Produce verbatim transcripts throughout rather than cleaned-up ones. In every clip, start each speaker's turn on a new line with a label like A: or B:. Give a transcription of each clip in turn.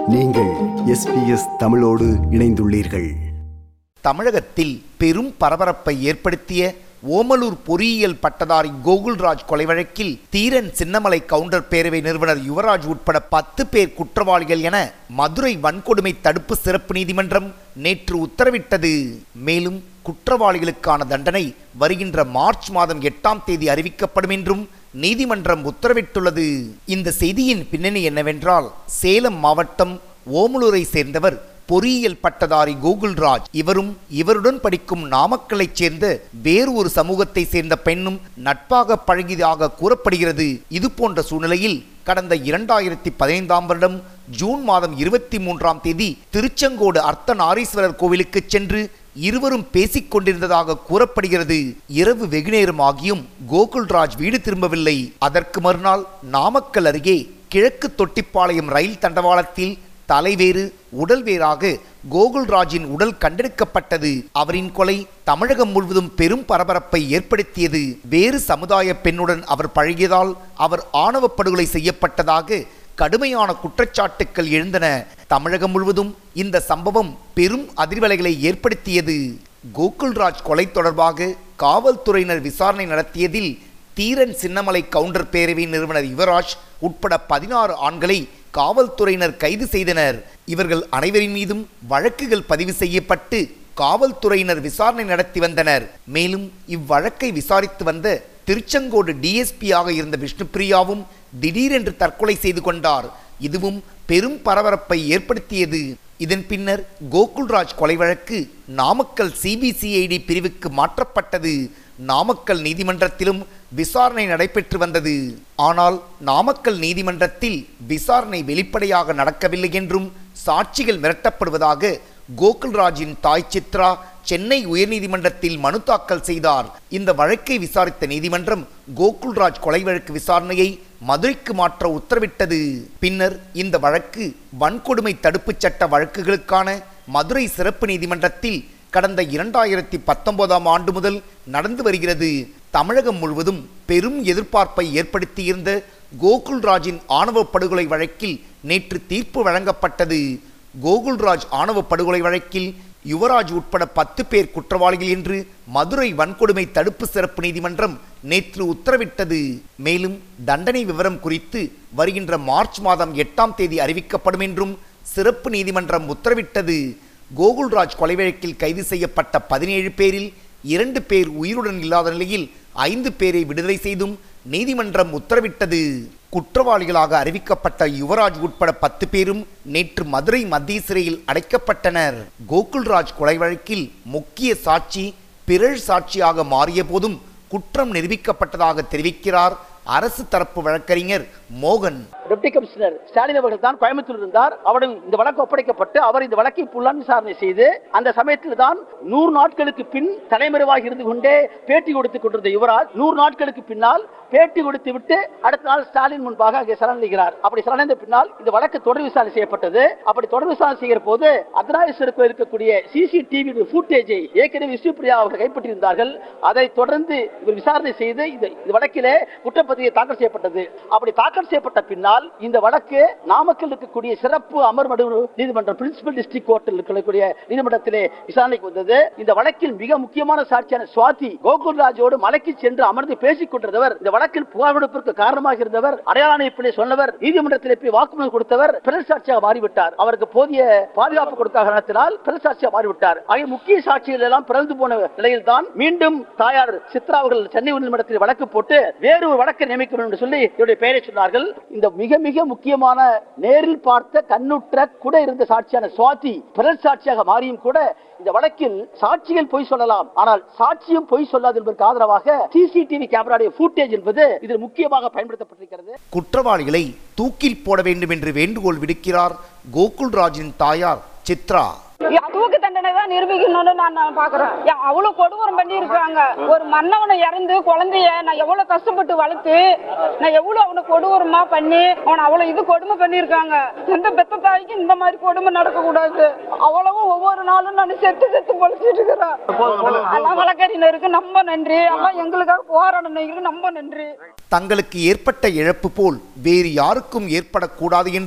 A: நீங்கள் S B S தமிழோடு இணைந்துள்ளீர்கள்.
B: தமிழகத்தில் பெரும் பரபரப்பை ஏற்படுத்திய ஓமலூர் பொறியியல் பட்டதாரி கோகுல்ராஜ் கொலை வழக்கில் தீரன் சின்னமலை கவுண்டர் பேரவை நிறுவனர் யுவராஜ் உட்பட பத்து பேர் குற்றவாளிகள் என மதுரை வன்கொடுமை தடுப்பு சிறப்பு நீதிமன்றம் நேற்று உத்தரவிட்டது. மேலும் குற்றவாளிகளுக்கான தண்டனை வருகின்ற மார்ச் மாதம் எட்டாம் தேதி அறிவிக்கப்படும் என்றும் நீதிமன்றம் உத்தரவிட்டுள்ளது. இந்த செய்தியின் பின்னணி என்னவென்றால், சேலம் மாவட்டம் ஓமலூரை சேர்ந்தவர் பொறியியல் பட்டதாரி கோகுல்ராஜ். இவரும் இவருடன் படிக்கும் நாமக்கலைச் சேர்ந்த வேறு ஒரு சமூகத்தை சேர்ந்த பெண்ணும் நட்பாக பழகியதாக கூறப்படுகிறது. இது போன்ற சூழ்நிலையில் கடந்த இரண்டாயிரத்தி பதினைந்தாம் வருடம் ஜூன் மாதம் இருபத்தி மூன்றாம் தேதி திருச்செங்கோடு அர்த்தநாரீஸ்வரர் கோவிலுக்கு சென்று இருவரும் பேசிக் கொண்டிருந்ததாக கூறப்படுகிறது. இரவு வெகுநேரம் ஆகியும் கோகுல்ராஜ் வீடு திரும்பவில்லை. அதற்கு மறுநாள் நாமக்கல் அருகே கிழக்கு தொட்டிப்பாளையம் ரயில் தண்டவாளத்தில் தலைவேறு உடல் வேறாக கோகுல்ராஜின் உடல் கண்டெடுக்கப்பட்டது. அவரின் கொலை தமிழகம் முழுவதும் பெரும் பரபரப்பை ஏற்படுத்தியது. வேறு சமுதாய பெண்ணுடன் அவர் பழகியதால் அவர் ஆணவ படுகொலை செய்யப்பட்டதாக கடுமையான குற்றச்சாட்டுக்கள் எழுந்தன. தமிழகம் முழுவதும் இந்த சம்பவம் பெரும் அதிர்வலைகளை ஏற்படுத்தியது. கோகுல்ராஜ் கொலை தொடர்பாக காவல்துறையினர் விசாரணை நடத்தியதில் தீரன் சின்னமலை கவுண்டர் பேரவை நிறுவனர் யுவராஜ் உட்பட பதினாறு ஆண்களை காவல்துறையினர் கைது செய்தனர். இவர்கள் அனைவரின் மீதும் வழக்குகள் பதிவு செய்யப்பட்டு காவல்துறையினர் விசாரணை நடத்தி வந்தனர். மேலும் இவ்வழக்கை விசாரித்து வந்த திருச்செங்கோடு டிஎஸ்பி ஆக இருந்த விஷ்ணுபிரியாவும் திடீரென்று தற்கொலை செய்து கொண்டார். இதுவும் பெரும் பரபரப்பை ஏற்படுத்தியது. இதன் பின்னர் கோகுல்ராஜ் கொலை வழக்கு நாமக்கல் சிபிசிஐடி பிரிவுக்கு மாற்றப்பட்டது. நாமக்கல் நீதிமன்றத்திலும் விசாரணை நடைபெற்று வந்தது. ஆனால் நாமக்கல் நீதிமன்றத்தில் விசாரணை வெளிப்படையாக நடக்கவில்லை என்றும் சாட்சிகள் மிரட்டப்படுவதாக கோகுல்ராஜின் தாய் சித்ரா சென்னை உயர்நீதிமன்றத்தில் மனு தாக்கல் செய்தார். இந்த வழக்கை விசாரித்த நீதிமன்றம் கோகுல்ராஜ் கொலை வழக்கு விசாரணையை மதுரைக்கு மாற்ற உத்தரவிட்டது. பின்னர் இந்த வழக்கு வன்கொடுமை தடுப்புச் சட்ட வழக்குகளுக்கான மதுரை சிறப்பு நீதிமன்றத்தில் கடந்த இரண்டாயிரத்தி பத்தொன்பதாம் ஆண்டு முதல் நடந்து வருகிறது. தமிழகம் முழுவதும் பெரும் எதிர்பார்ப்பை ஏற்படுத்தியிருந்த கோகுல்ராஜின் ஆணவ படுகொலை வழக்கில் நேற்று தீர்ப்பு வழங்கப்பட்டது. கோகுல்ராஜ் ஆணவ படுகொலை வழக்கில் யுவராஜ் உட்பட பத்து பேர் குற்றவாளிகள் என்று மதுரை வன்கொடுமை தடுப்பு சிறப்பு நீதிமன்றம் நேற்று உத்தரவிட்டது. மேலும் தண்டனை விவரம் குறித்து வருகின்ற மார்ச் மாதம் எட்டாம் தேதி அறிவிக்கப்படும் என்றும் சிறப்பு நீதிமன்றம் உத்தரவிட்டது. கோகுல்ராஜ் கொலை வழக்கில் கைது செய்யப்பட்ட பதினேழு பேரில் இரண்டு பேர் உயிருடன் இல்லாத நிலையில் ஐந்து பேரை விடுதலை செய்தும் நீதிமன்றம் உத்தரவிட்டது. குற்றவாளிகளாக அறிவிக்கப்பட்ட யுவராஜ் உட்பட பத்து பேரும் நேற்று மதுரை மத்திய சிறையில் அடைக்கப்பட்டனர். கோகுல்ராஜ் கொலை வழக்கில் முக்கிய சாட்சி பிறழ் சாட்சியாக மாறிய போதும் குற்றம் நிரூபிக்கப்பட்டதாக தெரிவிக்கிறார் அரசு தரப்பு வழக்கறிஞர் மோகன்.
C: டெப்டி கமிஷனர் ஸ்டாலின் அவர்கள் தான் கோயம்புத்தூர் இருந்தார். அவரிடம் இந்த வழக்கு ஒப்படைக்கப்பட்டு அவர் இந்த வழக்கை புலன் விசாரணை செய்து அந்த சமயத்தில் தான் நூறு நாட்களுக்கு பின் தலைமறைவாக இருந்து கொண்டே பேட்டி கொடுத்துக் கொண்டிருந்த யுவராஜ் நூறு நாட்களுக்கு பின்னால் பேட்டி கொடுத்து விட்டு அடுத்த நாள் ஸ்டாலின் முன்பாக அங்கே சரணடைகிறார். அப்படி சரணடைந்த பின்னால் இந்த வழக்கு தொடர் விசாரணை செய்யப்பட்டது. அப்படி தொடர் விசாரணை செய்கிற போது அர்த்தநாரீஸ்வரர் இருக்கக்கூடிய சிசிடிவி ஃபுட்டேஜை ஏற்கனவே விஷ்ணுபிரியா அவர்கள் கைப்பற்றியிருந்தார்கள். அதை தொடர்ந்து விசாரணை செய்து இந்த வழக்கிலே குற்றப்பத்திரிகை தாக்கல் செய்யப்பட்டது. அப்படி தாக்கல் செய்யப்பட்ட பின்னால் இந்த வழக்கு நாமக்கல் இருக்கக்கூடிய சிறப்பு அமர்வு நீதிமன்றம் பிரின்சிபல் டிஸ்ட்ரிக்ட் கோர்ட்டில் இருக்கக்கூடிய நீதிமன்றத்திலே விசாரணைக்கு வந்தது. இந்த வழக்கில் மிக முக்கியமான சாட்சியான சுவாதி கோகுல்ராஜோடு மலைக்கு சென்று அமர்ந்து பேசிக் கொண்டிருந்தவர், இந்த வழக்கில் புகார் கொடுப்பதற்கு காரணமாக இருந்தவர், அடையாள அணைப்பிலே சொன்னவர், நீதிமன்றத்தில் போய் வாக்குமூலம் கொடுத்தவர் பிறர் சாட்சியாக மாறிவிட்டார். அவருக்கு போதிய பாதுகாப்பு கொடுக்காத காரணத்தினால் பிறர் சாட்சியாக மாறிவிட்டார். ஆகிய முக்கிய சாட்சிகள் எல்லாம் பிறந்து போன நிலையில் தான் மீண்டும் தாயார் சித்ரா அவர்கள் சென்னை உயர்நீதிமன்றத்தில் வழக்கு போட்டு வேறு ஒரு வழக்கை நியமிக்க வேண்டும் என்று சொல்லி இவருடைய பெயரை சொன்னார்கள். இந்த மிக மிக முக்கியமான நேரில் பார்த்த கண்ணுற்ற கூட இருந்த சாட்சியான சுவாதி பிறர் சாட்சியாக மாறியும் கூட இந்த வழக்கில் சாட்சிகள் பொய் சொல்லலாம், ஆனால் சாட்சியும் பொய் சொல்லாது என்பதற்கு ஆதரவாக சிசிடிவி கேமராவுடைய ஃபுட்டேஜ் என்பது இதில் முக்கியமாக பயன்படுத்தப்பட்டிருக்கிறது.
B: குற்றவாளிகளை தூக்கில் போட வேண்டும் என்று வேண்டுகோள் விடுக்கிறார் கோகுல்ராஜின் தாயார் சித்ரா.
D: தூக்கு தண்டனை தான் நிரூபிக்கணும்னு நான் பாக்குறேன். அவ்வளவு கொடூரம் பண்ணி இருக்காங்க. ஒரு மன்னவனை இறந்து குழந்தைய நான் எவ்வளவு கஷ்டப்பட்டு வளர்த்து நான் எவ்வளவு அவனை கொடூரமா பண்ணி அவனை அவ்வளவு இது கொடுமை பண்ணிருக்காங்க. எந்த பெத்த தாய்க்கு இந்த மாதிரி கொடுமை நடக்க கூடாது. அவ்வளவு ஒவ்வொரு நாளும் நான் செத்து செத்து பொழைச்சிட்டு இருக்கிறேன். எல்லாம் வழக்கறிஞருக்கு ரொம்ப நன்றி. எல்லாம் எங்களுக்காக போராடினவங்களுக்கு ரொம்ப நன்றி.
B: தங்களுக்கு ஏற்பட்ட இழப்பு போல் வேறு யாருக்கும் ஏற்படக்கூடாது என்றும்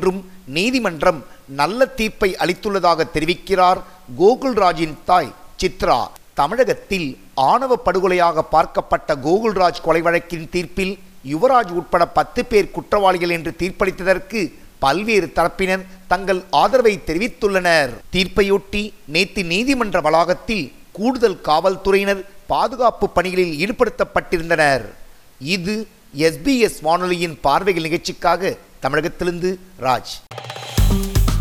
B: நீதிமன்றம் நல்ல தீர்ப்பை அளித்துள்ளதாக தெரிவிக்கிறார் கோகுல்ராஜின் தாய் சித்ரா. தமிழகத்தில் ஆணவ படுகொலையாக பார்க்கப்பட்ட கோகுல்ராஜ் கொலை வழக்கின் தீர்ப்பில் யுவராஜ் உட்பட பத்து பேர் குற்றவாளிகள் என்று தீர்ப்பளித்ததற்கு பல்வேறு தரப்பினர் தங்கள் ஆதரவை தெரிவித்துள்ளனர். தீர்ப்பையொட்டி நேற்று நீதிமன்ற வளாகத்தில் கூடுதல் காவல்துறையினர் பாதுகாப்பு பணிகளில் ஈடுபடுத்தப்பட்டிருந்தனர். இது எஸ்பிஎஸ் வானொலியின் பார்வைகள் நிகழ்ச்சிக்காக தமிழகத்திலிருந்து ராஜ்.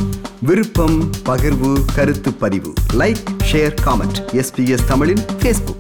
A: விருப்பம், பகிர்வு, கருத்து பதிவு. Like, share, comment. எஸ்பிஎஸ் தமிழின் ஃபேஸ்புக்.